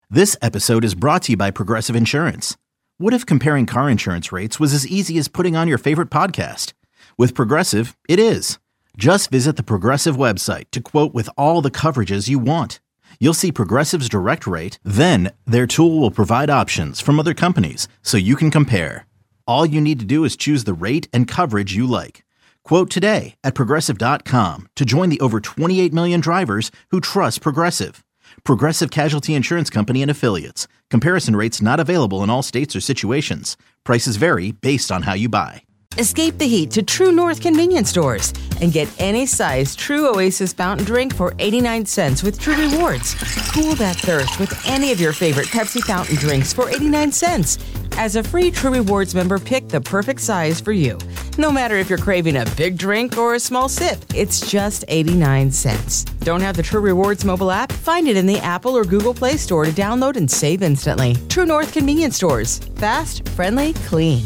This episode is brought to you by Progressive Insurance. What if comparing car insurance rates was as easy as putting on your favorite podcast? With Progressive, it is. Just visit the Progressive website to quote with all the coverages you want. You'll see Progressive's direct rate, then their tool will provide options from other companies so you can compare. All you need to do is choose the rate and coverage you like. Quote today at Progressive.com to join the over 28 million drivers who trust Progressive. Progressive Casualty Insurance Company and Affiliates. Comparison rates not available in all states or situations. Prices vary based on how you buy. Escape the heat to True North convenience stores and get any size True Oasis fountain drink for 89 cents with True Rewards. Cool that thirst with any of your favorite Pepsi fountain drinks for 89 cents. As a free True Rewards member, pick the perfect size for you. No matter if you're craving a big drink or a small sip, it's just 89 cents. Don't have the True Rewards mobile app? Find it in the Apple or Google Play Store to download and save instantly. True North convenience stores. Fast, friendly, clean.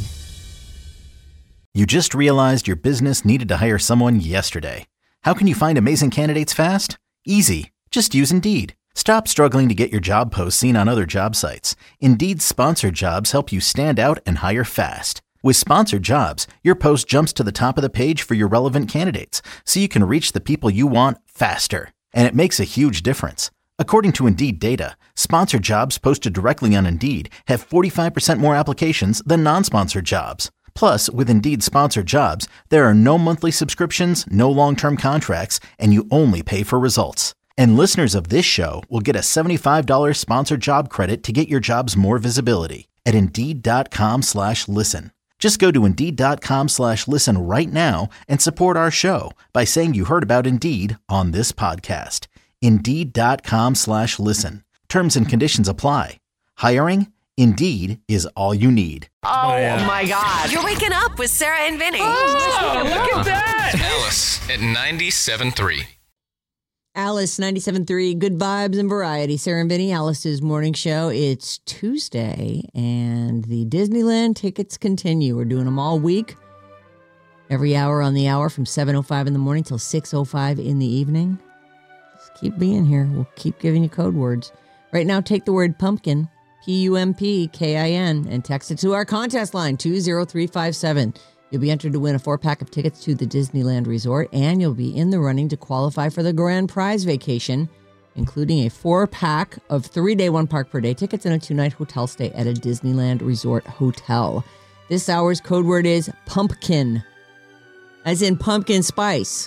You just realized your business needed to hire someone yesterday. How can you find amazing candidates fast? Easy. Just use Indeed. Stop struggling to get your job posts seen on other job sites. Indeed's sponsored jobs help you stand out and hire fast. With sponsored jobs, your post jumps to the top of the page for your relevant candidates, so you can reach the people you want faster. And it makes a huge difference. According to Indeed data, sponsored jobs posted directly on Indeed have 45% more applications than non-sponsored jobs. Plus, with Indeed sponsored jobs, there are no monthly subscriptions, no long-term contracts, and you only pay for results. And listeners of this show will get a $75 sponsored job credit to get your jobs more visibility at Indeed.com/listen. Just go to Indeed.com/listen right now and support our show by saying you heard about Indeed on this podcast. Indeed.com/listen. Terms and conditions apply. Hiring? Indeed is all you need. Oh, my God. You're waking up with Sarah and Vinny. Oh, look at that. Alice at 97.3. Alice 97.3, good vibes and variety. Sarah and Vinny, Alice's morning show. It's Tuesday, and the Disneyland tickets continue. We're doing them all week, every hour on the hour from 7:05 in the morning till 6:05 in the evening. Just keep being here. We'll keep giving you code words. Right now, take the word pumpkin, PUMPKIN, and text it to our contest line, 20357. You'll be entered to win a 4-pack of tickets to the Disneyland Resort, and you'll be in the running to qualify for the grand prize vacation, including a 4-pack of 3-day, 1-park-per-day tickets and a 2-night hotel stay at a Disneyland Resort hotel. This hour's code word is pumpkin, as in pumpkin spice.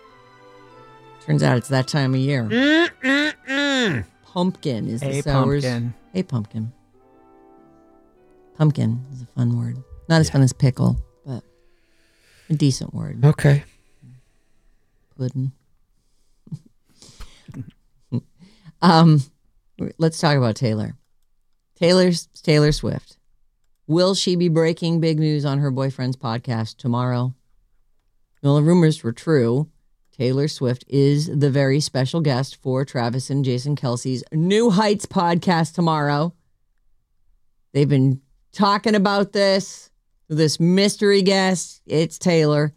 Turns out it's that time of year. Pumpkin is this hour's... A pumpkin. Pumpkin is a fun word. Not as fun as pickle, but a decent word. Okay. Puddin'. Let's talk about Taylor. Taylor Swift. Will she be breaking big news on her boyfriend's podcast tomorrow? Well, the rumors were true. Taylor Swift is the very special guest for Travis and Jason Kelce's New Heights podcast tomorrow. They've been talking about this mystery guest. It's Taylor.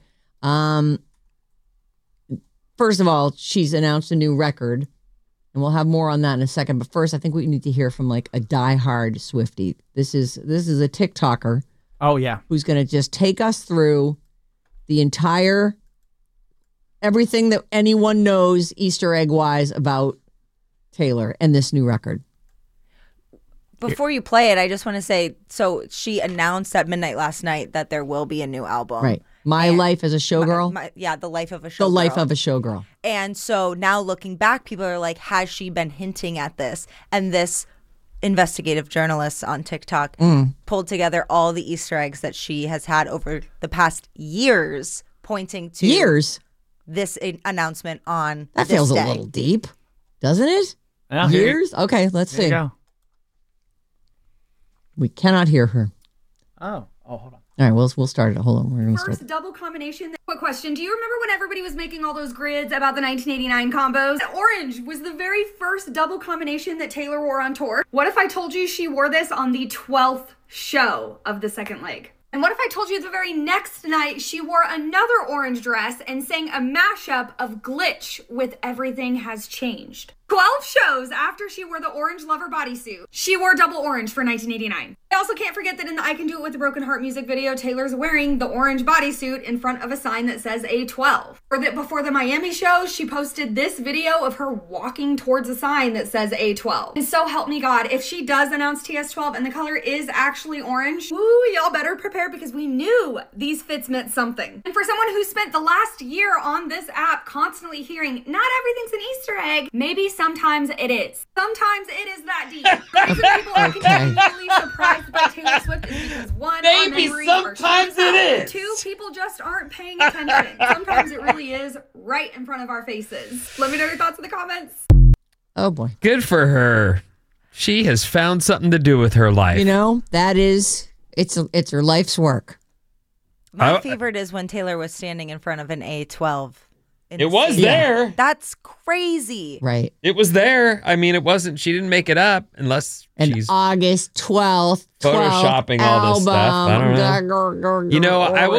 First of all, she's announced a new record, and we'll have more on that in a second. But first, I think we need to hear from like a diehard Swiftie. This is a TikToker. Oh, yeah. Who's going to just take us through the entire... everything that anyone knows Easter egg wise about Taylor and this new record. Before you play it, I just want to say, so she announced at midnight last night that there will be a new album. Right. My Life as a Showgirl. The Life of a Showgirl. The Life of a Showgirl. And so now looking back, people are like, has she been hinting at this? And this investigative journalist on TikTok pulled together all the Easter eggs that she has had over the past years, pointing to this announcement on that this feels day. A little deep, doesn't it? Well, years? Okay, let's see. We cannot hear her. Oh, hold on. All right, we'll start it. Hold on, we're going to start. First double combination. Quick question. Do you remember when everybody was making all those grids about the 1989 combos? Orange was the very first double combination that Taylor wore on tour. What if I told you she wore this on the 12th show of the second leg? And what if I told you the very next night she wore another orange dress and sang a mashup of Glitch with Everything Has Changed? 12 shows after she wore the orange lover bodysuit, she wore double orange for 1989. I also can't forget that in the I Can Do It With a Broken Heart music video, Taylor's wearing the orange bodysuit in front of a sign that says A12. Before the Miami show, she posted this video of her walking towards a sign that says A12. And so help me God, if she does announce TS12 and the color is actually orange, woo, y'all better prepare because we knew these fits meant something. And for someone who spent the last year on this app constantly hearing, not everything's an Easter egg, maybe sometimes it is. Sometimes it is that deep. The reason people are continually surprised by Taylor Swift is because one, maybe our memories sometimes are it is. Two, people just aren't paying attention. Sometimes it really is right in front of our faces. Let me know your thoughts in the comments. Oh boy. Good for her. She has found something to do with her life. You know, it's her life's work. My favorite is when Taylor was standing in front of an A12. It was there. That's crazy. Right. It was there. I mean, it wasn't. She didn't make it up unless she's August 12th, photoshopping all this stuff. I don't know. You know,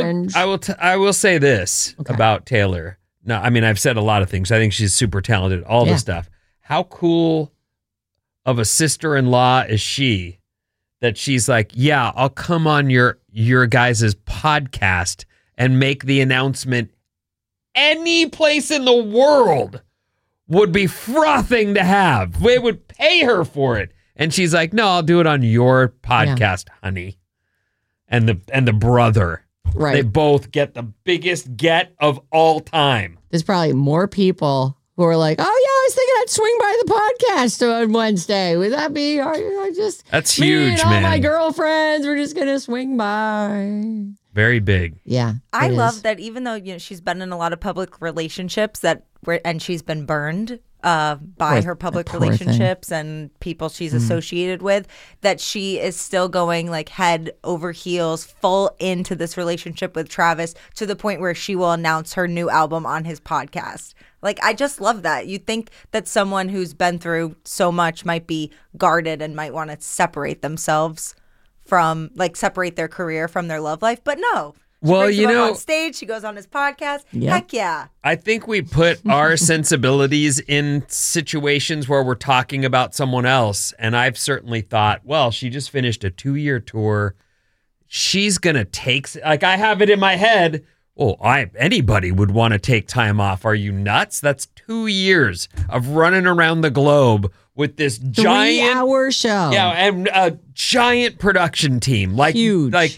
I will say this about Taylor. No, I mean, I've said a lot of things. I think she's super talented. All this stuff. How cool of a sister-in-law is she that she's like, yeah, I'll come on your guys' podcast and make the announcement. Any place in the world would be frothing to have. We would pay her for it. And she's like, no, I'll do it on your podcast, honey. And the brother. Right. They both get the biggest get of all time. There's probably more people who are like, oh, yeah, I was thinking I'd swing by the podcast on Wednesday. Would that be, that's huge, all man. my girlfriends, we're just going to swing by. Very big. Yeah. I love that even though she's been in a lot of public relationships and she's been burned by her public relationships and people she's associated with, that she is still going like head over heels full into this relationship with Travis to the point where she will announce her new album on his podcast. Like, I just love that. You think that someone who's been through so much might be guarded and might want to separate themselves from, like, separate their career from their love life. But no. She brings him up on stage, she goes on his podcast. Yep. Heck yeah. I think we put our sensibilities in situations where we're talking about someone else. And I've certainly thought, well, she just finished a 2-year tour. She's going to take, like, I have it in my head. Oh, anybody would want to take time off. Are you nuts? That's 2 years of running around the globe with this giant 3-hour show. Yeah, and a giant production team. Like, huge. Like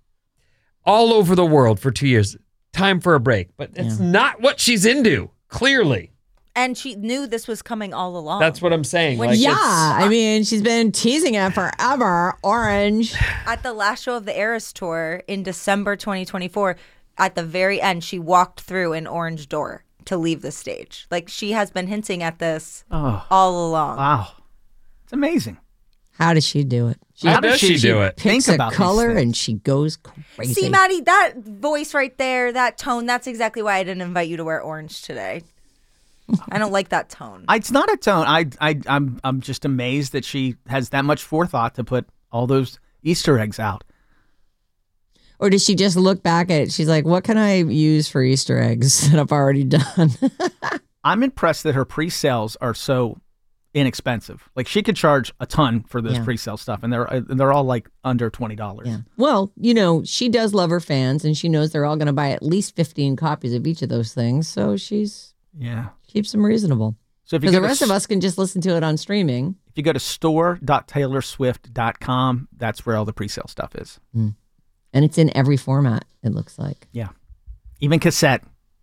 all over the world for 2 years. Time for a break. But it's not what she's into, clearly. And she knew this was coming all along. That's what I'm saying. I mean, she's been teasing it forever. Orange. At the last show of the Eras Tour in December 2024, at the very end, she walked through an orange door to leave the stage. Like, she has been hinting at this all along. Wow. It's amazing. How does she do it? How does she do it? Picks Think a about color and she goes crazy. See, Maddie, that voice right there, that tone, that's exactly why I didn't invite you to wear orange today. I don't like that tone. It's not a tone. I'm just amazed that she has that much forethought to put all those Easter eggs out. Or does she just look back at it? She's like, what can I use for Easter eggs that I've already done? I'm impressed that her pre-sales are so inexpensive. Like, she could charge a ton for this pre-sale stuff, and they're all like under $20. Yeah. Well, you know, she does love her fans, and she knows they're all going to buy at least 15 copies of each of those things. So keeps them reasonable. So if because the rest of us can just listen to it on streaming. If you go to store.taylorswift.com, that's where all the pre-sale stuff is. Mm. And it's in every format, it looks like. Yeah. Even cassette.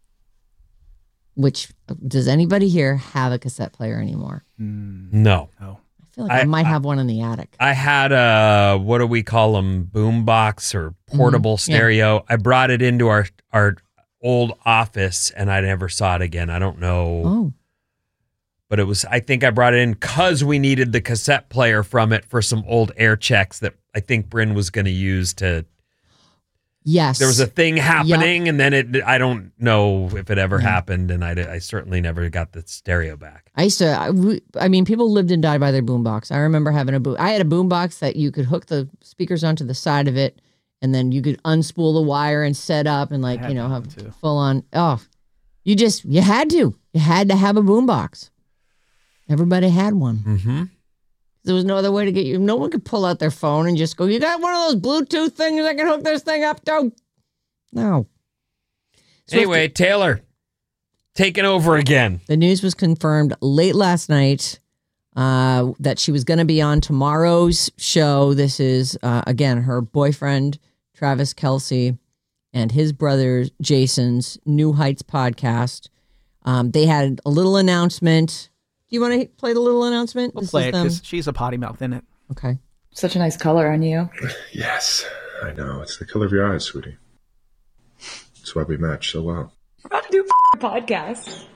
Which, does anybody here have a cassette player anymore? No. I feel like I might have one in the attic. I had a, what do we call them, boombox or portable stereo. I brought it into our old office, and I never saw it again. I don't know. Oh. But I think I brought it in because we needed the cassette player from it for some old air checks that I think Bryn was going to use to... Yes. There was a thing happening, and then I don't know if it ever happened, and I certainly never got the stereo back. I used to, people lived and died by their boombox. I remember having I had a boombox that you could hook the speakers onto the side of it, and then you could unspool the wire and set up and have full on. Oh, you had to have a boombox. Everybody had one. Mm-hmm. There was no other way to get you. No one could pull out their phone and just go, you got one of those Bluetooth things I can hook this thing up to? No. So anyway, Taylor, taking over again. The news was confirmed late last night that she was going to be on tomorrow's show. This is, again, her boyfriend, Travis Kelce, and his brother, Jason's New Heights podcast. They had a little announcement. Do you want to play the little announcement? We'll play it because she's a potty mouth in it. Okay. Such a nice color on you. Yes, I know. It's the color of your eyes, sweetie. That's why we match so well. We're about to do a podcast.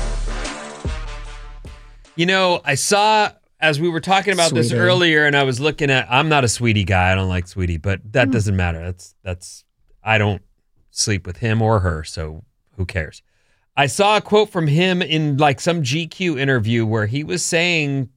You know, I saw, as we were talking about this earlier, and I was looking at, I'm not a Sweetie guy. I don't like Sweetie, but that doesn't matter. That's I don't sleep with him or her, so who cares? I saw a quote from him in like some GQ interview where he was saying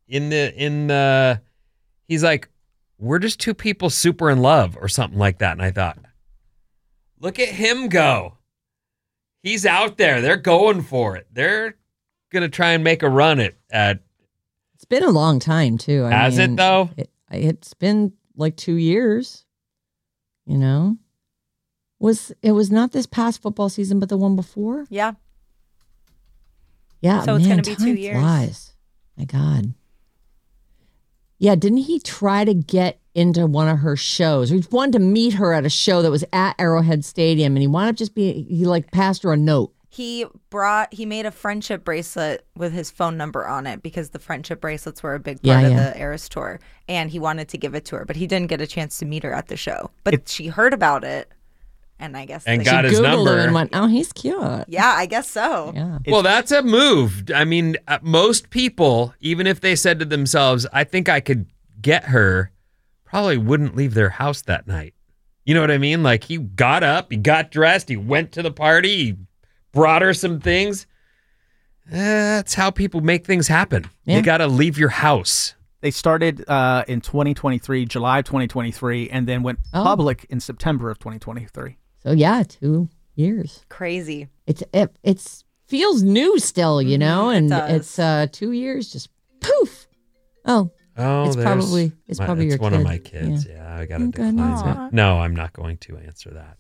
he's like, we're just two people super in love or something like that. And I thought, look at him go. He's out there. They're going for it. They're going to try and make a run at. It's been a long time too. Has it though? It's been like 2 years, you know? It was not this past football season, but the one before? Yeah. Yeah. So it's going to be 2 years. Flies. My God. Yeah. Didn't he try to get into one of her shows? He wanted to meet her at a show that was at Arrowhead Stadium, and he wound up he like passed her a note. He made a friendship bracelet with his phone number on it because the friendship bracelets were a big part of the Eras tour, and he wanted to give it to her, but he didn't get a chance to meet her at the show. But she heard about it. And I guess got his Googled number and went, oh, he's cute. Yeah, I guess so. Yeah. Well, that's a move. I mean, most people, even if they said to themselves, I think I could get her, probably wouldn't leave their house that night. You know what I mean? Like, he got up, he got dressed, he went to the party, he brought her some things. That's how people make things happen. Yeah. You got to leave your house. They started in 2023, July 2023, and then went public in September of 2023. So yeah, 2 years. Crazy. It's feels new still, you know, and it's 2 years just poof. It's probably your one kid. Of my kids. Yeah, I gotta decline that. No, I'm not going to answer that.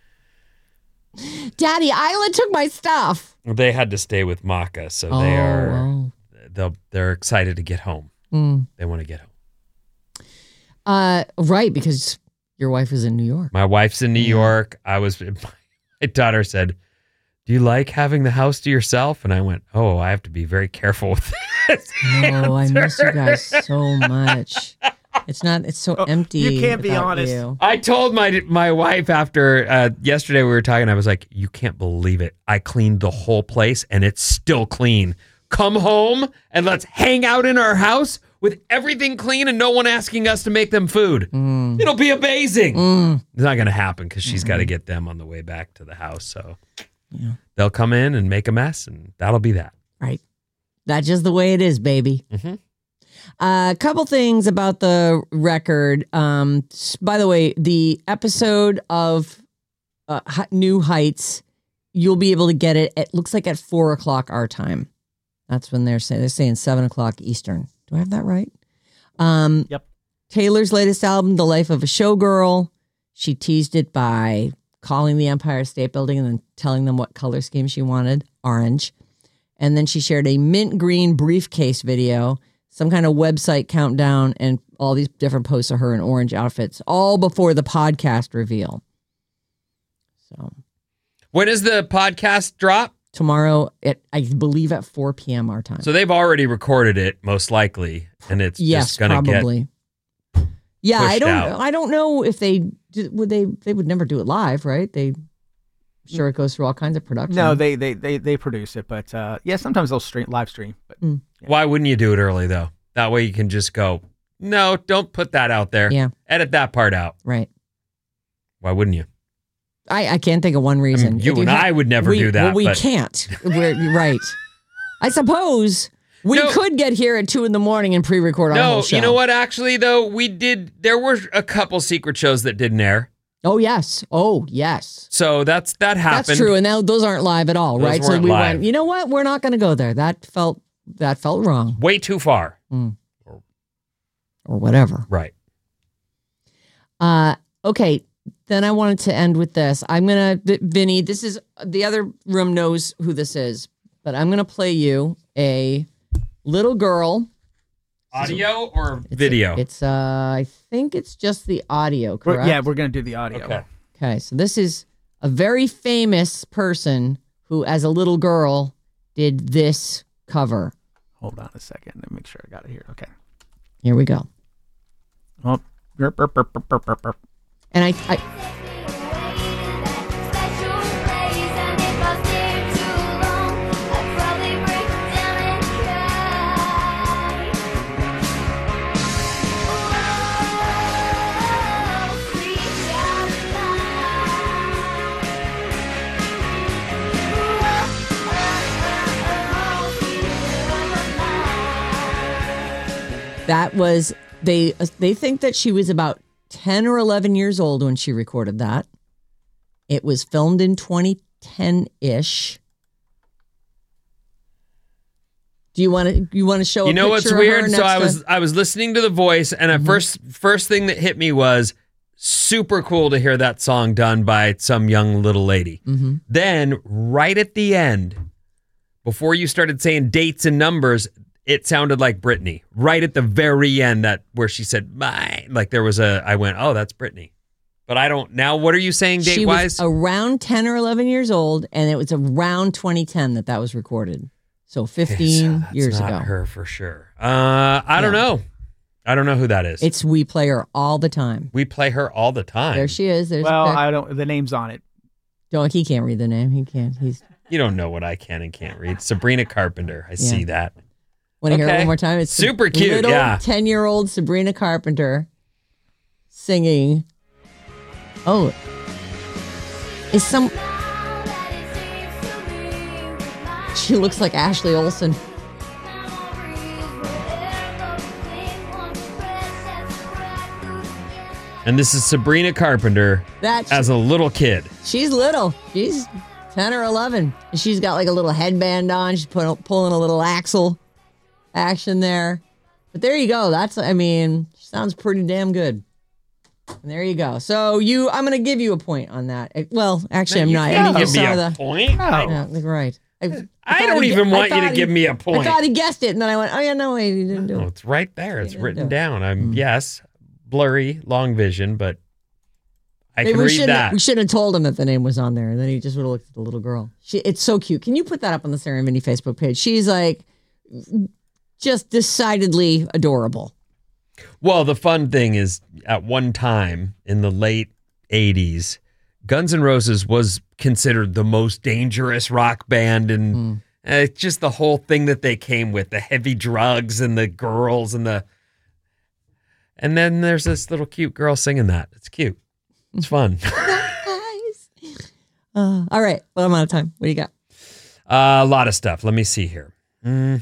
Daddy, Isla took my stuff. They had to stay with Maka, so they're excited to get home. They want to get home. Right, because your wife is in New York. My wife's in New York. My daughter said, do you like having the house to yourself? And I went, I have to be very careful with this. No, I miss you guys so much. It's so empty. You can't be honest. You. I told my wife after yesterday we were talking, I was like, you can't believe it. I cleaned the whole place and it's still clean. Come home and let's hang out in our house with everything clean and no one asking us to make them food. It'll be amazing. It's not going to happen because she's got to get them on the way back to the house. So they'll come in and make a mess and that'll be that. Right. That's just the way it is, baby. Mm-hmm. A couple things about the record. By the way, the episode of New Heights, you'll be able to get it. It looks like at 4:00 our time. That's when they're saying 7:00 Eastern. Do I have that right? Yep. Taylor's latest album, The Life of a Showgirl. She teased it by calling the Empire State Building and then telling them what color scheme she wanted, orange. And then she shared a mint green briefcase video, some kind of website countdown, and all these different posts of her in orange outfits, all before the podcast reveal. So, when does the podcast drop? Tomorrow, I believe at 4 p.m. our time. So they've already recorded it, most likely, and it's just going to get I don't know if they would never do it live, right? It goes through all kinds of production. No, they produce it, but sometimes they'll live stream. But why wouldn't you do it early though? That way you can just go, no, don't put that out there. Yeah, edit that part out. Right. Why wouldn't you? I can't think of one reason. I mean, I would never do that. Well, we can't. We're right. I suppose we could get here at 2 a.m. and pre-record our whole show. You know what? Actually, though, we did. There were a couple secret shows that didn't air. Oh yes. So that happened. That's true, and now those aren't live at all, right? So we went. You know what? We're not going to go there. That felt that felt wrong. Way too far. Or whatever. Right. Okay. Then I wanted to end with this. Vinny, this is, the other room knows who this is, but I'm going to play you a little girl. Audio or video? I think it's just the audio, correct? We're going to do the audio. Okay. So this is a very famous person who, as a little girl, did this cover. Hold on a second. Let me make sure I got it here. Okay. Here we go. Oh. And I that was, they think that she was about 10 or 11 years old when she recorded that. It was filmed in 2010-ish. Do you want to show? You know what's weird? So I was listening to The Voice, and at first thing that hit me was super cool to hear that song done by some young little lady. Mm-hmm. Then right at the end, before you started saying dates and numbers, it sounded like Britney. Right at the very end, where she said "my," like there was I went, oh, that's Britney. But I don't. Now, what are you saying date wise? She was around 10 or 11 years old, and it was around 2010 that was recorded. So 15 years ago. Not her for sure. I don't know. I don't know who that is. We play her all the time. We play her all the time. There she is. I don't. The name's on it. He can't read the name. He can't. You don't know what I can and can't read. Sabrina Carpenter. I see that. Want to hear it one more time? It's super cute. Little 10-year-old Sabrina Carpenter singing. Oh, she looks like Ashley Olsen. And this is Sabrina Carpenter as a little kid. She's little. She's 10 or 11. And she's got like a little headband on. She's pulling a little axle action there. But there you go. She sounds pretty damn good. And there you go. So I'm going to give you a point on that. Well, actually, I'm not. You give me a point? Yeah, right. I don't even want you to give me a point. I thought he guessed it, and then I went, oh, yeah, no, wait, he didn't do it. It's right there. It's written down. Yes, blurry, long vision, but I can read that. We shouldn't have told him that the name was on there, and then he just would have looked at the little girl. It's so cute. Can you put that up on the Sarah and Vinny Facebook page? She's like just decidedly adorable. Well, the fun thing is, at one time in the late 80s, Guns N' Roses was considered the most dangerous rock band, and just the whole thing that they came with, the heavy drugs and the girls and then there's this little cute girl singing that. It's cute. It's fun. All right. Well, I'm out of time. What do you got? A lot of stuff. Let me see here. No,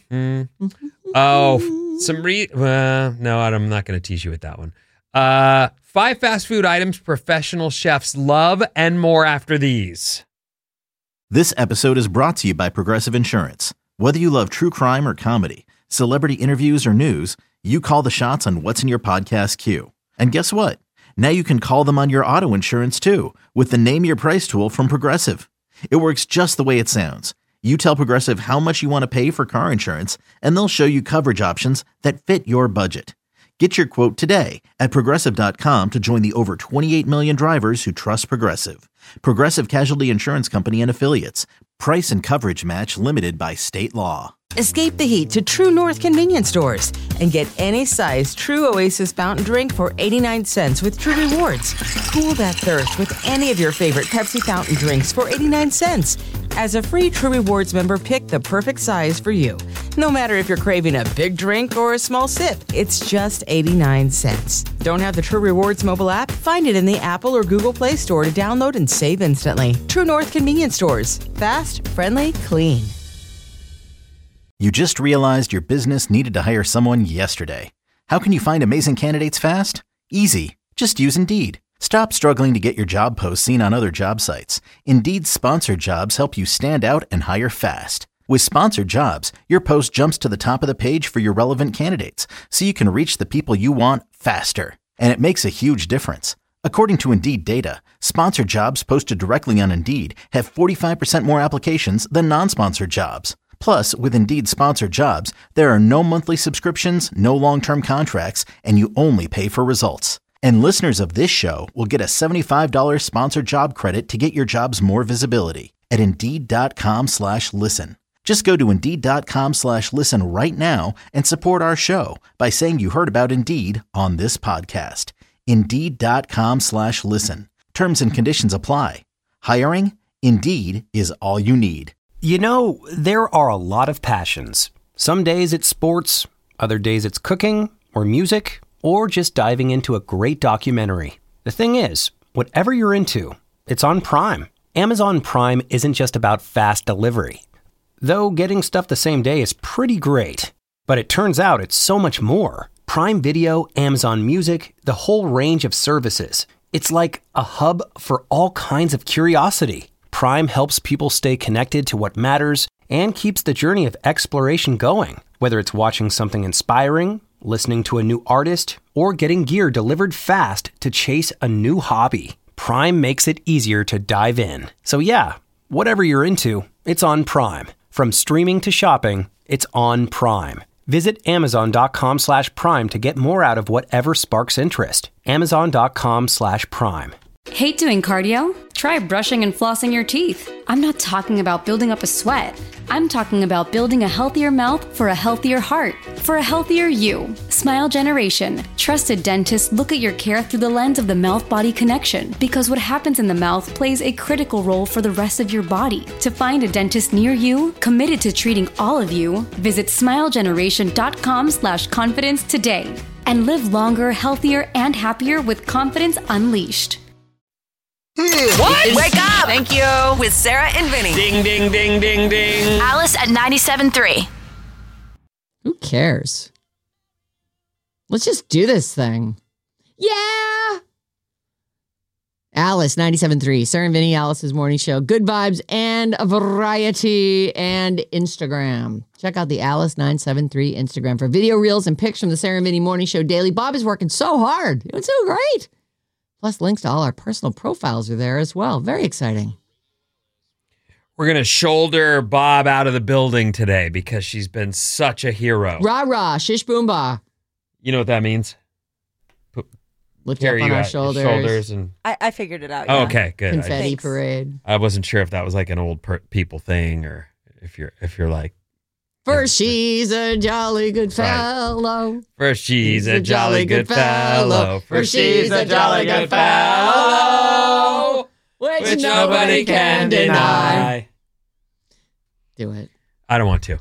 I'm not going to tease you with that one. 5 fast food items professional chefs love and more after these. This episode is brought to you by Progressive Insurance. Whether you love true crime or comedy, celebrity interviews or news, you call the shots on what's in your podcast queue. And guess what? Now you can call them on your auto insurance too with the Name Your Price tool from Progressive. It works just the way it sounds. You tell Progressive how much you want to pay for car insurance, and they'll show you coverage options that fit your budget. Get your quote today at Progressive.com to join the over 28 million drivers who trust Progressive. Progressive Casualty Insurance Company and Affiliates. Price and coverage match limited by state law. Escape the heat to True North convenience stores and get any size True Oasis fountain drink for 89 cents with True Rewards. Cool that thirst with any of your favorite Pepsi fountain drinks for 89 cents. As a free True Rewards member, pick the perfect size for you. No matter if you're craving a big drink or a small sip, it's just 89 cents. Don't have the True Rewards mobile app? Find it in the Apple or Google Play Store to download and save instantly. True North convenience stores. Fast, friendly, clean. You just realized your business needed to hire someone yesterday. How can you find amazing candidates fast? Easy. Just use Indeed. Stop struggling to get your job posts seen on other job sites. Indeed's sponsored jobs help you stand out and hire fast. With Sponsored Jobs, your post jumps to the top of the page for your relevant candidates, so you can reach the people you want faster. And it makes a huge difference. According to Indeed data, sponsored jobs posted directly on Indeed have 45% more applications than non-sponsored jobs. Plus, with Indeed Sponsored Jobs, there are no monthly subscriptions, no long-term contracts, and you only pay for results. And listeners of this show will get a $75 sponsored job credit to get your jobs more visibility at Indeed.com/listen. Just go to Indeed.com/listen right now and support our show by saying you heard about Indeed on this podcast. Indeed.com/listen. Terms and conditions apply. Hiring? Indeed is all you need. You know, there are a lot of passions. Some days it's sports, other days it's cooking or music, or just diving into a great documentary. The thing is, whatever you're into, it's on Prime. Amazon Prime isn't just about fast delivery. Though getting stuff the same day is pretty great. But it turns out it's so much more. Prime Video, Amazon Music, the whole range of services. It's like a hub for all kinds of curiosity. Prime helps people stay connected to what matters and keeps the journey of exploration going. Whether it's watching something inspiring, listening to a new artist, or getting gear delivered fast to chase a new hobby, Prime makes it easier to dive in. So yeah, whatever you're into, it's on Prime. From streaming to shopping, it's on Prime. Visit Amazon.com/Prime to get more out of whatever sparks interest. Amazon.com/Prime. Hate doing cardio? Try brushing and flossing your teeth. I'm not talking about building up a sweat. I'm talking about building a healthier mouth for a healthier heart, for a healthier you. Smile Generation. Trusted dentists look at your care through the lens of the mouth-body connection, because what happens in the mouth plays a critical role for the rest of your body. To find a dentist near you, committed to treating all of you, visit smilegeneration.com/confidence today and live longer, healthier, and happier with confidence unleashed. What? Wake up! Thank you. With Sarah and Vinny. Ding, ding, ding, ding, ding. Alice at 97.3. Who cares? Let's just do this thing. Yeah! Alice, 97.3. Sarah and Vinny, Alice's morning show. Good vibes and variety and Instagram. Check out the Alice 973 Instagram for video reels and pics from the Sarah and Vinny morning show daily. Bob is working so hard. Doing so great. Plus, links to all our personal profiles are there as well. Very exciting. We're going to shoulder Bob out of the building today because she's been such a hero. Rah-rah, shish boom bah. You know what that means? Lift up on our shoulders. And I figured it out. Oh, Yeah. okay, good. Confetti parade. I wasn't sure if that was like an old people thing or if you're like. First, she's a jolly good fellow. First, she's a jolly good fellow. First, she's a jolly good fellow. Which nobody can deny. Do it. I don't want to.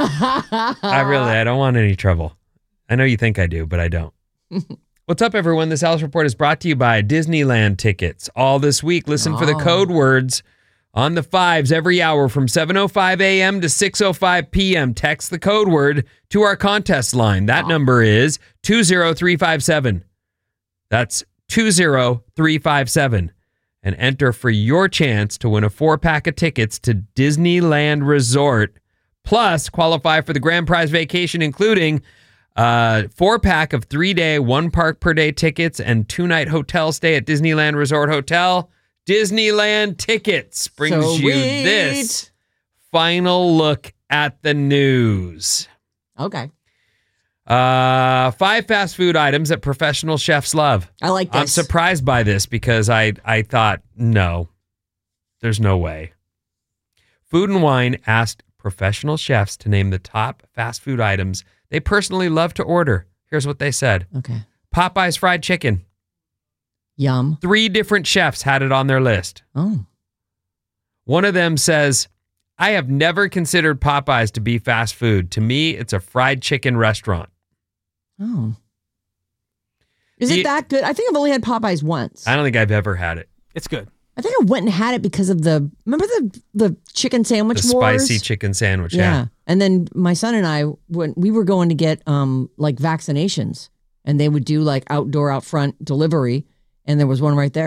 I don't want any trouble. I know you think I do, but I don't. What's up, everyone? This Alice Report is brought to you by Disneyland Tickets. All this week, listen for the code words on the fives every hour from 7:05 a.m. to 6:05 p.m. Text the code word to our contest line. That number is 20357. That's 20357. And enter for your chance to win a 4-pack of tickets to Disneyland Resort. Plus, qualify for the grand prize vacation, including 4-pack of 3-day, 1-park-per-day tickets and 2-night hotel stay at Disneyland Resort Hotel. Disneyland Tickets brings you this final look at the news. Okay. 5 fast food items that professional chefs love. I like this. I'm surprised by this because I thought, no, there's no way. Food and Wine asked professional chefs to name the top fast food items they personally love to order. Here's what they said. Okay. Popeye's fried chicken. Yum. 3 different chefs had it on their list. Oh. One of them says, I have never considered Popeyes to be fast food. To me, it's a fried chicken restaurant. Oh. Is it that good? I think I've only had Popeyes once. I don't think I've ever had it. It's good. I think I went and had it because of remember the chicken sandwich wars? Spicy chicken sandwich, yeah. And then my son and I, when we were going to get like vaccinations, and they would do like outdoor, out front delivery, and there was one right there.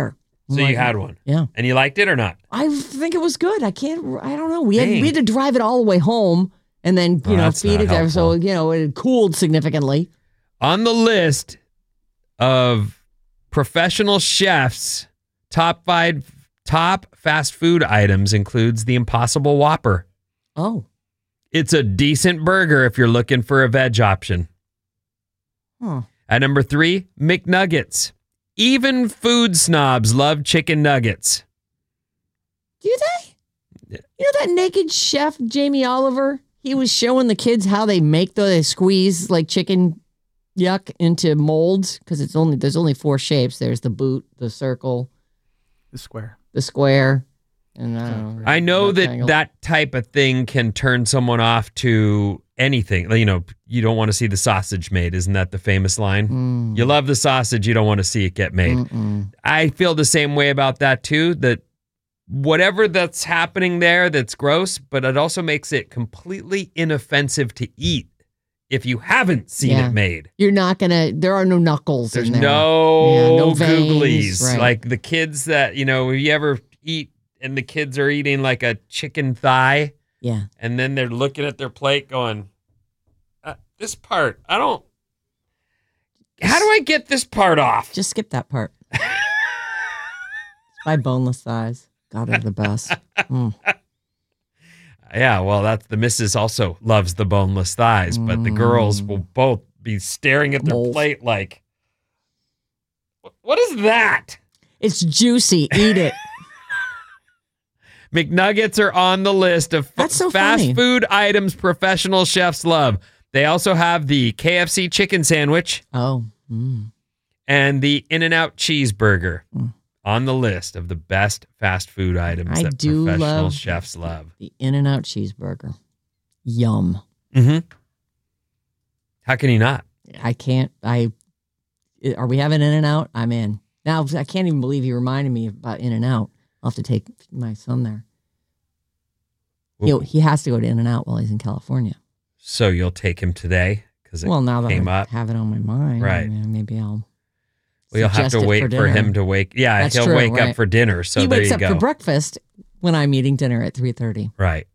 So you had one. Yeah. And you liked it or not? I think it was good. I don't know. We had to drive it all the way home and then, feed it there. So, it cooled significantly. On the list of professional chefs, top fast food items includes the Impossible Whopper. Oh. It's a decent burger if you're looking for a veg option. Huh. At number 3, McNuggets. Even food snobs love chicken nuggets. Do they? You know that naked chef, Jamie Oliver? He was showing the kids how they squeeze like chicken yuck into molds because there's only 4 shapes. There's the boot, the circle, the square, and I know that type of thing can turn someone off to anything. You don't want to see the sausage made. Isn't that the famous line? You love the sausage, you don't want to see it get made. I feel the same way about that too, that whatever that's happening there that's gross, but it also makes it completely inoffensive to eat if you haven't seen it made. You're not there are no knuckles There's in there. no veins, googlies. right. Like the kids that, if you ever eat and the kids are eating like a chicken thigh. Yeah. And then they're looking at their plate going, this part, how do I get this part off? Just skip that part. My boneless thighs. God, they're the best. Yeah, well, that's the missus also loves the boneless thighs, but the girls will both be staring at their plate like, what is that? It's juicy. Eat it. McNuggets are on the list of fast food items professional chefs love. They also have the KFC chicken sandwich. Oh. And the In-N-Out cheeseburger on the list of the best fast food items that professional chefs love. The In-N-Out cheeseburger. Yum. Mm-hmm. How can you not? I can't. Are we having In-N-Out? I'm in. Now, I can't even believe you reminded me about In-N-Out. I'll have to take my son there. He has to go to In-N-Out while he's in California. So you'll take him today? Now that came I up. have it on my mind, right? Maybe I'll. Well, you'll have to wait for him to wake. Yeah, That's he'll true, wake right. up for dinner. So he there wakes you up go. for breakfast when I'm eating dinner at 3:30. Right.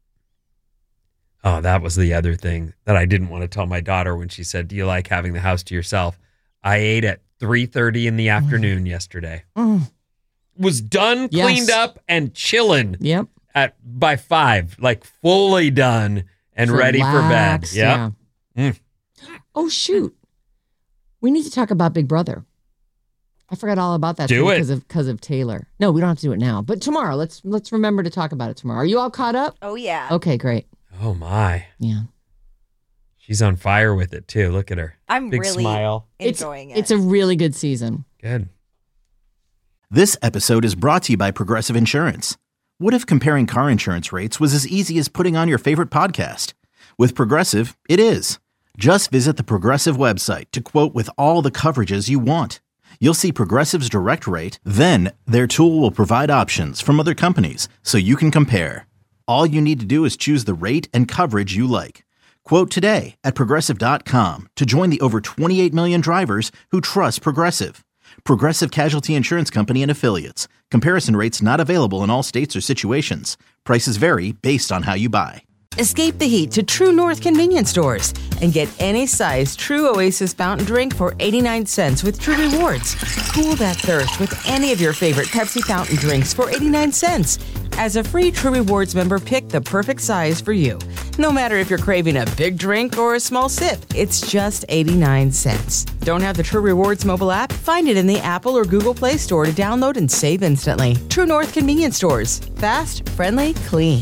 Oh, that was the other thing that I didn't want to tell my daughter when she said, "Do you like having the house to yourself?" I ate at 3:30 in the afternoon yesterday. Was done, cleaned up, and chilling. Yep. By 5, like fully done and ready for bed. Yep. Yeah. Oh shoot, we need to talk about Big Brother. I forgot all about that because of Taylor. No, we don't have to do it now, but tomorrow. Let's remember to talk about it tomorrow. Are you all caught up? Oh yeah. Okay, great. Oh my. Yeah. She's on fire with it too. Look at her. I'm Big really smile. enjoying it. It's a really good season. Good. This episode is brought to you by Progressive Insurance. What if comparing car insurance rates was as easy as putting on your favorite podcast? With Progressive, it is. Just visit the Progressive website to quote with all the coverages you want. You'll see Progressive's direct rate, then their tool will provide options from other companies so you can compare. All you need to do is choose the rate and coverage you like. Quote today at Progressive.com to join the over 28 million drivers who trust Progressive. Progressive Casualty Insurance Company and Affiliates. Comparison rates not available in all states or situations. Prices vary based on how you buy. Escape the heat to True North convenience stores and get any size True Oasis fountain drink for 89 cents with True Rewards. Cool that thirst with any of your favorite Pepsi fountain drinks for 89 cents. As a free True Rewards member, pick the perfect size for you. No matter if you're craving a big drink or a small sip, it's just 89 cents. Don't have the True Rewards mobile app? Find it in the Apple or Google Play Store to download and save instantly. True North convenience stores. Fast, friendly, clean.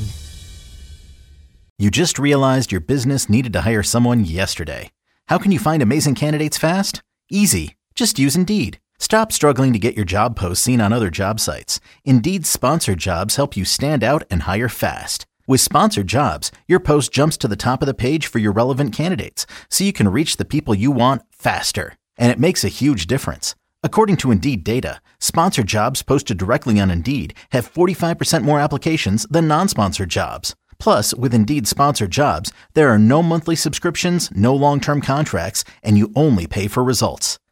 You just realized your business needed to hire someone yesterday. How can you find amazing candidates fast? Easy. Just use Indeed. Stop struggling to get your job posts seen on other job sites. Indeed's sponsored jobs help you stand out and hire fast. With sponsored jobs, your post jumps to the top of the page for your relevant candidates, so you can reach the people you want faster. And it makes a huge difference. According to Indeed data, sponsored jobs posted directly on Indeed have 45% more applications than non-sponsored jobs. Plus, with Indeed sponsored jobs, there are no monthly subscriptions, no long-term contracts, and you only pay for results.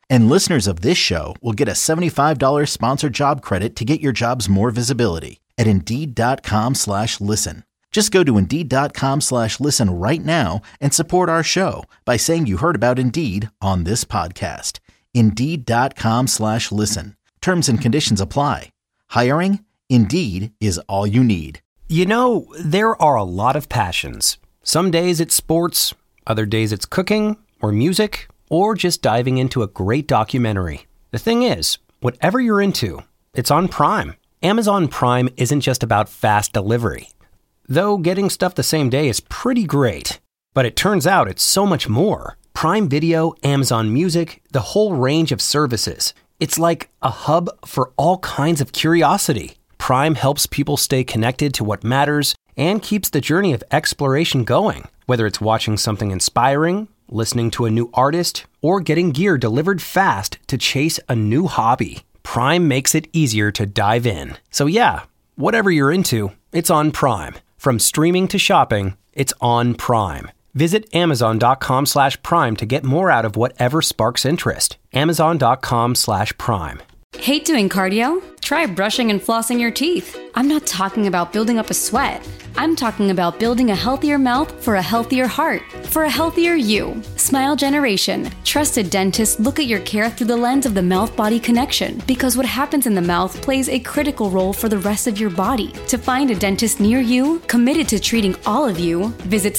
And listeners of this show will get a $75 sponsored job credit to get your jobs more visibility at Indeed.com/listen. Just go to Indeed.com/listen right now and support our show by saying you heard about Indeed on this podcast. Indeed.com/listen. Terms and conditions apply. Hiring? Indeed is all you need. You know, there are a lot of passions. Some days it's sports, other days it's cooking or music, or just diving into a great documentary. The thing is, whatever you're into, it's on Prime. Amazon Prime isn't just about fast delivery. Though getting stuff the same day is pretty great. But it turns out it's so much more. Prime Video, Amazon Music, the whole range of services. It's like a hub for all kinds of curiosity. Prime helps people stay connected to what matters and keeps the journey of exploration going. Whether it's watching something inspiring, listening to a new artist, or getting gear delivered fast to chase a new hobby, Prime makes it easier to dive in. So yeah, whatever you're into, it's on Prime. From streaming to shopping, it's on Prime. Visit Amazon.com/Prime to get more out of whatever sparks interest. Amazon.com/Prime. Hate doing cardio? Try brushing and flossing your teeth. I'm not talking about building up a sweat. I'm talking about building a healthier mouth for a healthier heart, for a healthier you. Smile Generation. Trusted dentists look at your care through the lens of the mouth-body connection, because what happens in the mouth plays a critical role for the rest of your body. To find a dentist near you, committed to treating all of you, visit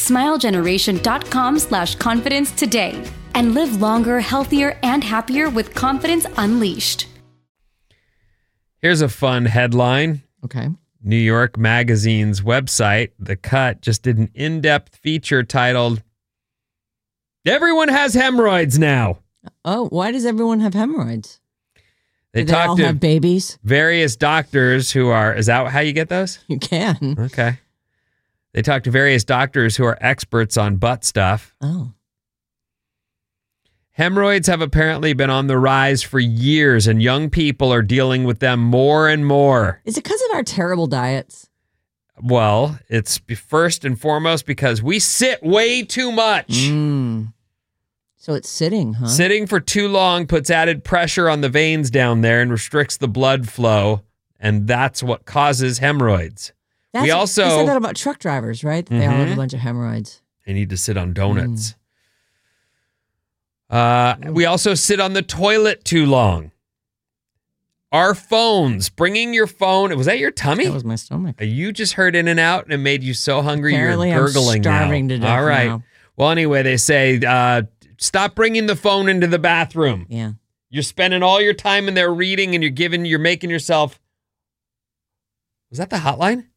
smilegeneration.com/confidence today and live longer, healthier, and happier with confidence unleashed. Here's a fun headline. Okay. New York Magazine's website, The Cut, just did an in-depth feature titled, "Everyone has hemorrhoids now." Oh, why does everyone have hemorrhoids? They all have babies? Various doctors who are, is that how you get those? You can. Okay. They talked to various doctors who are experts on butt stuff. Oh. Hemorrhoids have apparently been on the rise for years, and young people are dealing with them more and more. Is it because of our terrible diets? Well, it's first and foremost because we sit way too much. So it's sitting, huh? Sitting for too long puts added pressure on the veins down there and restricts the blood flow, and that's what causes hemorrhoids. They said that about truck drivers, right? That they all have a bunch of hemorrhoids. They need to sit on donuts. We also sit on the toilet too long. Our phones, bringing your phone. Was that your tummy? That was my stomach. You just heard In and Out and it made you so hungry Apparently you're gurgling I'm starving now. to death All right. now. Well, anyway, they say stop bringing the phone into the bathroom. Yeah. You're spending all your time in there reading and you're making yourself. Was that the hotline?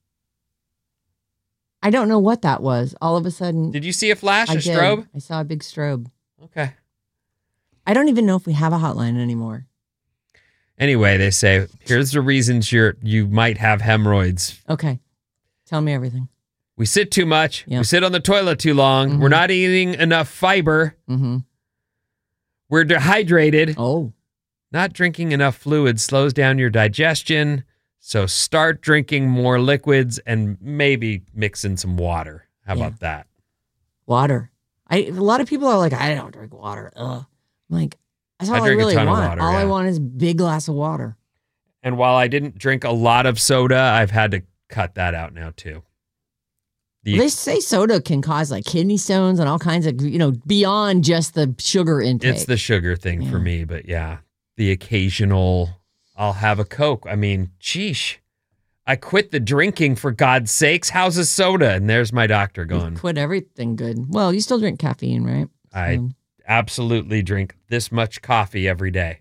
I don't know what that was. All of a sudden. Did you see a flash, strobe? I saw a big strobe. Okay. I don't even know if we have a hotline anymore. Anyway, they say, here's the reasons you might have hemorrhoids. Okay. Tell me everything. We sit too much. Yep. We sit on the toilet too long. Mm-hmm. We're not eating enough fiber. Mm-hmm. We're dehydrated. Oh. Not drinking enough fluid slows down your digestion. So start drinking more liquids and maybe mix in some water. How about that? Water. A lot of people are like, I don't drink water. Ugh. I'm like, that's all I really want. Water, all I want is a big glass of water. And while I didn't drink a lot of soda, I've had to cut that out now too. They say soda can cause like kidney stones and all kinds of, beyond just the sugar intake. It's the sugar thing for me, but the occasional, I'll have a Coke. I mean, sheesh. I quit the drinking for God's sakes. How's a soda? And there's my doctor going. You quit everything good. Well, you still drink caffeine, right? I absolutely drink this much coffee every day.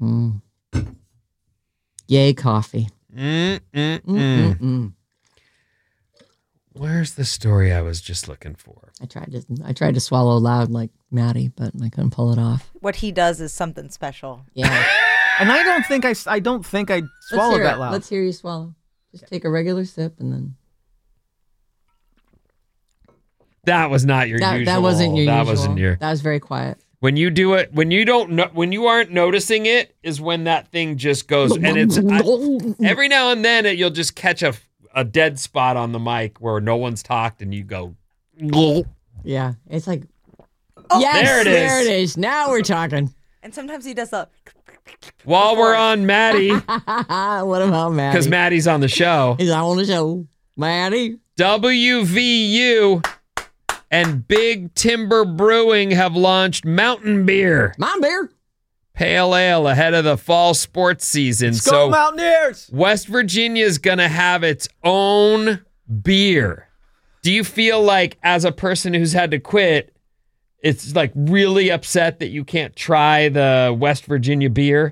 Yay, coffee. Where's the story I was just looking for? I tried to swallow loud like Maddie, but I couldn't pull it off. What he does is something special. Yeah. And I don't think I swallowed that loud. Let's hear you swallow. Just take a regular sip and then. That was not your usual. That wasn't your usual. That wasn't your. That was very quiet. When you do it, when you aren't noticing it, is when that thing just goes. And it's every now and then you'll just catch a dead spot on the mic where no one's talked, and you go. Yeah, it's like. Oh, yes, there it is. Now we're talking. And sometimes he does the. While we're on Maddie. What about Maddie? Because Maddie's on the show. He's on the show. Maddie. WVU and Big Timber Brewing have launched Mountain Beer. Mountain Beer. Pale Ale ahead of the fall sports season. Let's go Mountaineers! West Virginia's going to have its own beer. Do you feel like, as a person who's had to quit, it's like really upset that you can't try the West Virginia beer?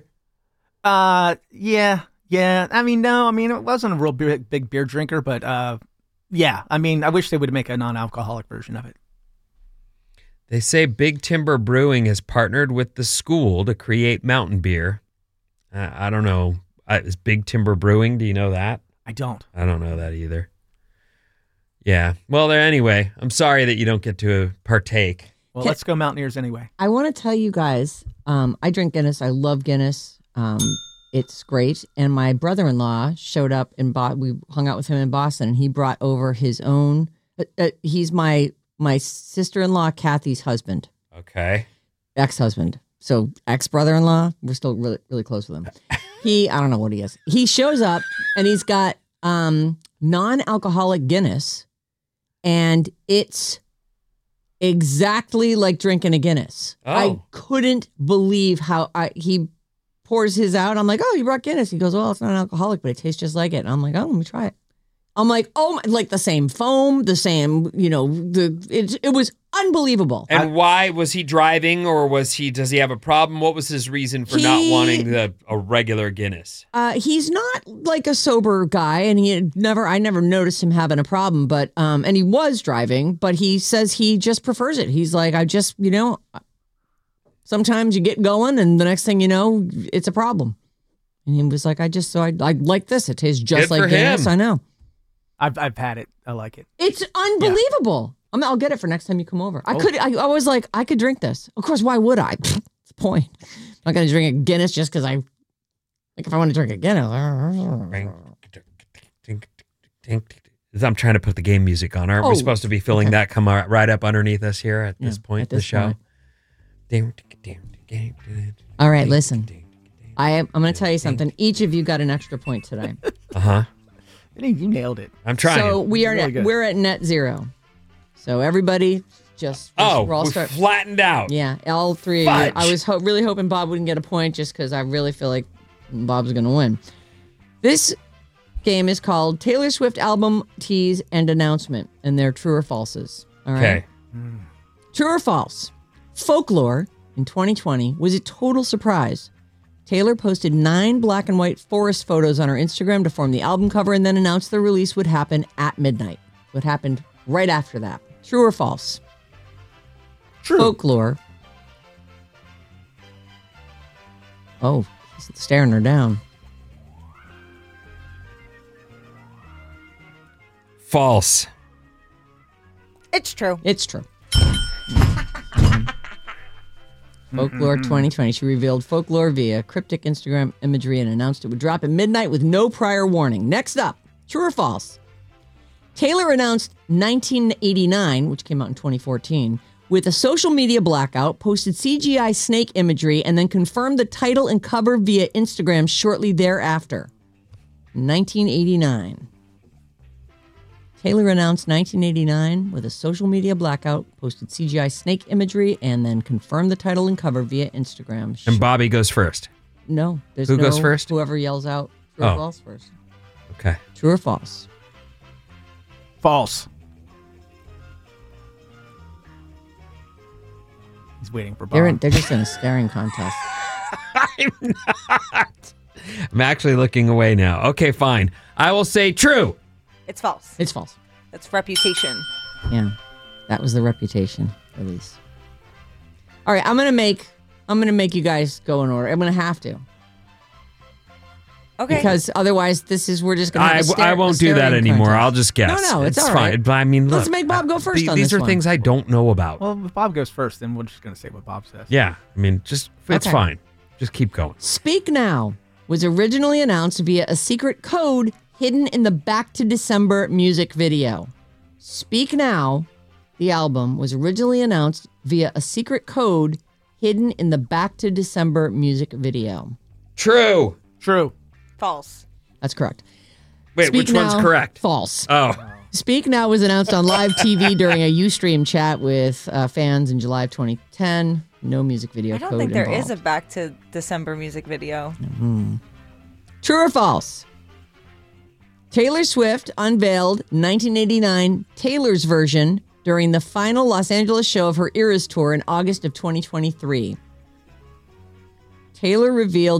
Yeah. I mean, no. I mean, it wasn't a real big beer drinker, but yeah. I mean, I wish they would make a non-alcoholic version of it. They say Big Timber Brewing has partnered with the school to create mountain beer. I don't know. Is Big Timber Brewing? Do you know that? I don't know that either. Yeah. Well, anyway, I'm sorry that you don't get to partake. Well, let's go Mountaineers anyway. I want to tell you guys, I drink Guinness. I love Guinness. It's great. And my brother-in-law showed up we hung out with him in Boston, and he brought over his own. He's my sister-in-law, Kathy's husband. Okay. Ex-husband. So ex-brother-in-law. We're still really, really close with him. I don't know what he is. He shows up and he's got non-alcoholic Guinness, and it's exactly like drinking a Guinness. Oh. I couldn't believe how he pours his out. I'm like, oh, you brought Guinness. He goes, well, it's not an alcoholic, but it tastes just like it. And I'm like, oh, let me try it. I'm like, oh, like the same foam, the same, it was unbelievable. And why was he driving, or does he have a problem? What was his reason for not wanting a regular Guinness? He's not like a sober guy, and I never noticed him having a problem, but, and he was driving, but he says he just prefers it. He's like, I just, sometimes you get going and the next thing you know, it's a problem. And he was like, I like this. It tastes just like Guinness. I know. I've had it. I like it. It's unbelievable. Yeah. I'll get it for next time you come over. I was like, I could drink this. Of course, why would I? What's the point? I'm not going to drink a Guinness just because if I want to drink a Guinness. I'm trying to put the game music on. Aren't we supposed to be feeling that come right up underneath us here at this point in the show? All right, listen. I'm going to tell you something. Each of you got an extra point today. Uh-huh. You nailed it. I'm trying. So we're at net zero. So everybody we flattened out. Yeah, all three of you. I was really hoping Bob wouldn't get a point just because I really feel like Bob's going to win. This game is called Taylor Swift Album Tease and Announcement, and they're true or falses. All right. Okay. True or false? Folklore in 2020 was a total surprise. Taylor posted 9 black and white forest photos on her Instagram to form the album cover and then announced the release would happen at midnight. What happened right after that? True or false? True. Folklore. Oh, he's staring her down. False. It's true. It's true. Folklore 2020. She revealed Folklore via cryptic Instagram imagery and announced it would drop at midnight with no prior warning. Next up, true or false? Taylor announced 1989, which came out in 2014, with a social media blackout, posted CGI snake imagery, and then confirmed the title and cover via Instagram shortly thereafter. 1989. Taylor announced 1989 with a social media blackout, posted CGI snake imagery, and then confirmed the title and cover via Instagram. And Bobby goes first. No. Who goes first? Whoever yells out true or false first. Okay. True or false? False. He's waiting for Bob. They're just in a staring contest. I'm not. I'm actually looking away now. Okay, fine. I will say true. It's false. It's false. It's reputation. Yeah. That was the Reputation release. All right, I'm gonna make you guys go in order. I'm gonna have to. Okay. Because otherwise we're just gonna have I won't do that anymore. Contest. I'll just guess. No, it's all fine. right. But I mean, look, let's make Bob go first on these this are one. things I don't know about. Well, if Bob goes first, then we're just gonna say what Bob says. Yeah. I mean, it's fine. Just keep going. Speak Now was originally announced via a secret code hidden in the Back to December music video. Speak Now, the album, was originally announced via a secret code hidden in the Back to December music video. True. False. That's correct. Wait, which one's correct? False. Oh. Speak Now was announced on live TV during a Ustream chat with fans in July of 2010. No music video I don't code think there involved. is a Back to December music video. True or false? Taylor Swift unveiled 1989 Taylor's version during the final Los Angeles show of her Eras Tour in August of 2023. Taylor unveiled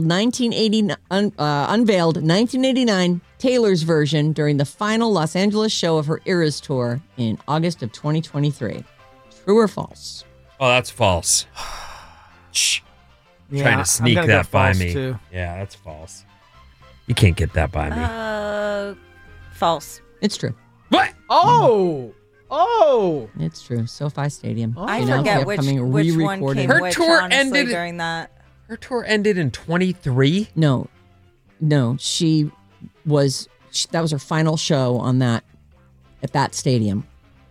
1989 Taylor's version during the final Los Angeles show of her Eras Tour in August of 2023. True or false? Oh, that's false. Yeah, Trying to sneak I'm gonna that go by false, me. too. Yeah, that's false. You can't get that by me. False. It's true. What? Oh! It's true. SoFi Stadium. I announced the forget which upcoming one re-recording. came Her which, tour honestly, ended during that. Her tour ended in 23. No, that was her final show on at that stadium.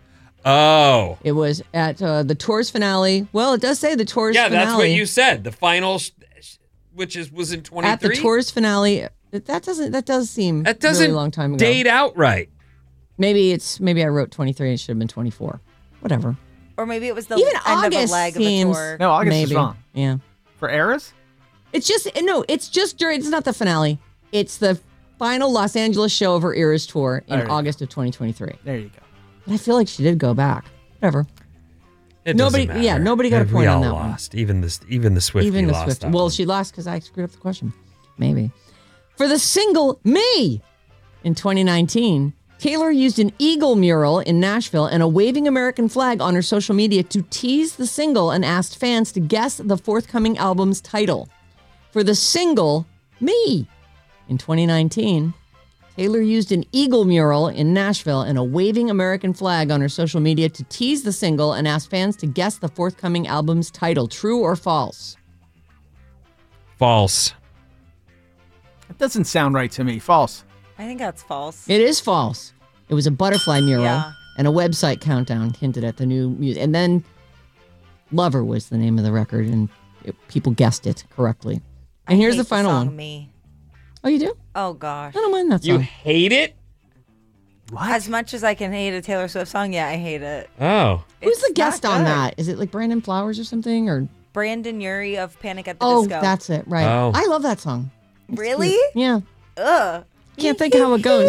Oh. It was at the tour's finale. Well, it does say the tour's finale. Yeah, that's what you said. The final, was in 23. At the tour's finale. That does seem really long time ago. Date outright. Maybe I wrote 23 and it should have been 24. Whatever. Or maybe it was the Even end August of a leg seems, of the tour. No, August maybe. is wrong. Yeah. For Eras? It's just during, it's not the finale. It's the final Los Angeles show of her Eras Tour in August of 2023. There you go. But I feel like she did go back. Whatever. It Nobody got a point on that one. lost. Even the Swiftie lost. that Well, one. she lost because I screwed up the question. Maybe. For the single Me in 2019, Taylor used an eagle mural in Nashville and a waving American flag on her social media to tease the single and asked fans to guess the forthcoming album's title. For the single Me in 2019, Taylor used an eagle mural in Nashville and a waving American flag on her social media to tease the single and ask fans to guess the forthcoming album's title. True or false? False. It doesn't sound right to me. False. I think that's false. It is false. It was a butterfly mural Yeah. and a website countdown hinted at the new music. And then Lover was the name of the record, and people guessed it correctly. And here's hate the final song, one. Me. Oh, you do? Oh gosh. I don't mind that song. You hate it? As much as I can hate a Taylor Swift song, yeah, I hate it. Oh. Who's the It's guest not on good. that? Is it like Brandon Flowers or something? Or Brandon Urie of Panic at the oh, Disco. that's it. Right. Oh. I love that song. It's Really? cute. Yeah. Ugh. Can't think how it goes.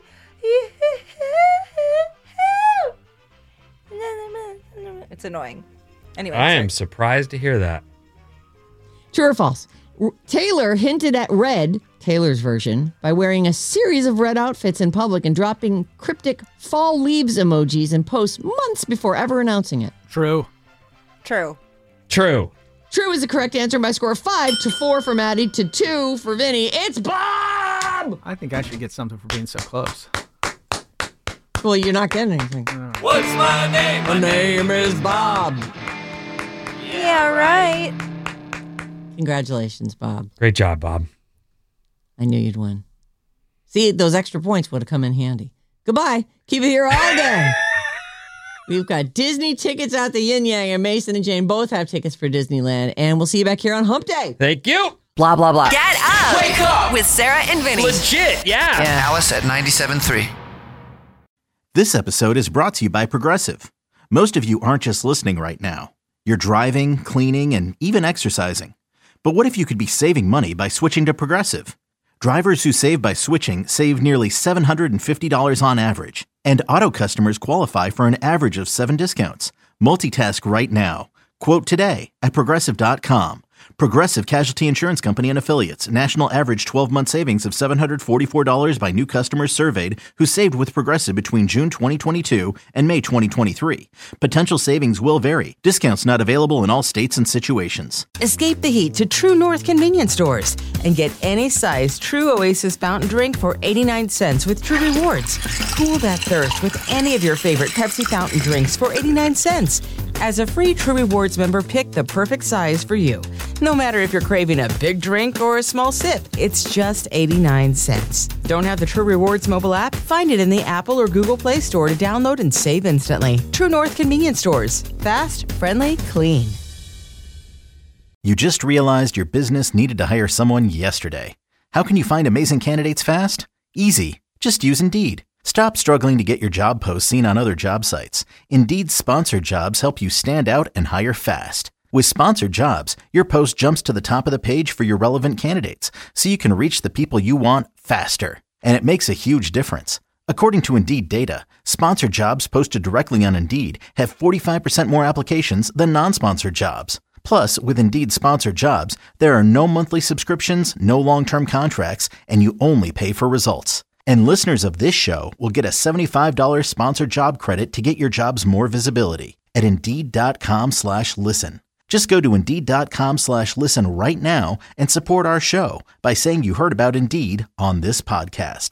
It's annoying. Anyway, I sorry. am surprised to hear that. True or false? Taylor hinted at red, Taylor's version, by wearing a series of red outfits in public and dropping cryptic fall leaves emojis in posts months before ever announcing it. True. True. True. True is the correct answer by a score of 5-4 for Maddie to 2 for Vinny. It's Bob! I think I should get something for being so close. Well, you're not getting anything. What's my name? My name is Bob. Yeah, right. Congratulations, Bob. Great job, Bob. I knew you'd win. See, those extra points would have come in handy. Goodbye. Keep it here all day. We've got Disney tickets out the Yin Yang, and Mason and Jane both have tickets for Disneyland. And we'll see you back here on Hump Day. Thank you. Blah, blah, blah. Get up. Wake up. With Sarah and Vinny. Legit, yeah. Alice at 97.3. This episode is brought to you by Progressive. Most of you aren't just listening right now. You're driving, cleaning, and even exercising. But what if you could be saving money by switching to Progressive? Drivers who save by switching save nearly $750 on average. And auto customers qualify for an average of 7 discounts. Multitask right now. Quote today at Progressive.com. Progressive Casualty Insurance Company and Affiliates. National average 12-month savings of $744 by new customers surveyed who saved with Progressive between June 2022 and May 2023. Potential savings will vary. Discounts not available in all states and situations. Escape the heat to True North convenience stores and get any size True Oasis fountain drink for 89 cents with True Rewards. Cool that thirst with any of your favorite Pepsi fountain drinks for 89 cents. As a free True Rewards member, pick the perfect size for you. No matter if you're craving a big drink or a small sip, it's just 89 cents. Don't have the True Rewards mobile app? Find it in the Apple or Google Play Store to download and save instantly. True North convenience stores. Fast, friendly, clean. You just realized your business needed to hire someone yesterday. How can you find amazing candidates fast? Easy. Just use Indeed. Stop struggling to get your job posts seen on other job sites. Indeed's sponsored jobs help you stand out and hire fast. With sponsored jobs, your post jumps to the top of the page for your relevant candidates, so you can reach the people you want faster. And it makes a huge difference. According to Indeed data, sponsored jobs posted directly on Indeed have 45% more applications than non-sponsored jobs. Plus, with Indeed sponsored jobs, there are no monthly subscriptions, no long-term contracts, and you only pay for results. And listeners of this show will get a $75 sponsored job credit to get your jobs more visibility at Indeed.com/listen. Just go to Indeed.com/listen right now and support our show by saying you heard about Indeed on this podcast.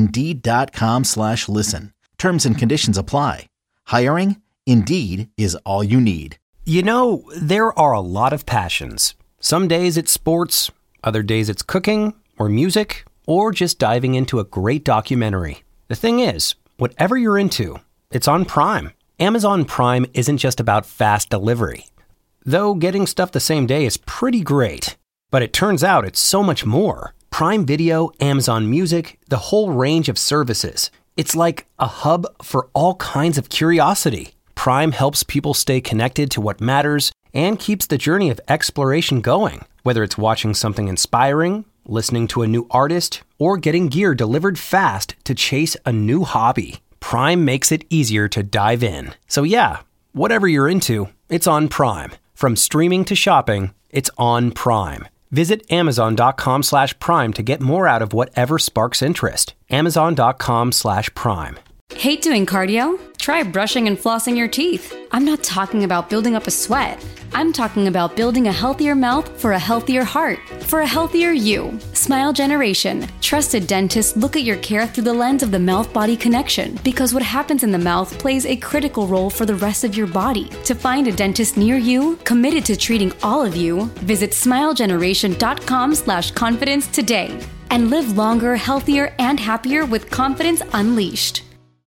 Indeed.com/listen. Terms and conditions apply. Hiring? Indeed is all you need. You know, there are a lot of passions. Some days it's sports, other days it's cooking or music, or just diving into a great documentary. The thing is, whatever you're into, it's on Prime. Amazon Prime isn't just about fast delivery. Though getting stuff the same day is pretty great. But it turns out it's so much more. Prime Video, Amazon Music, the whole range of services. It's like a hub for all kinds of curiosity. Prime helps people stay connected to what matters and keeps the journey of exploration going. Whether it's watching something inspiring, listening to a new artist, or getting gear delivered fast to chase a new hobby, Prime makes it easier to dive in. So yeah, whatever you're into, it's on Prime. From streaming to shopping, it's on Prime. Visit Amazon.com/Prime to get more out of whatever sparks interest. Amazon.com/Prime. Hate doing cardio? Try brushing and flossing your teeth. I'm not talking about building up a sweat. I'm talking about building a healthier mouth for a healthier heart, for a healthier you. Smile Generation. Trusted dentists look at your care through the lens of the mouth-body connection, because what happens in the mouth plays a critical role for the rest of your body. To find a dentist near you, committed to treating all of you, visit smilegeneration.com/confidence today and live longer, healthier, and happier with confidence unleashed.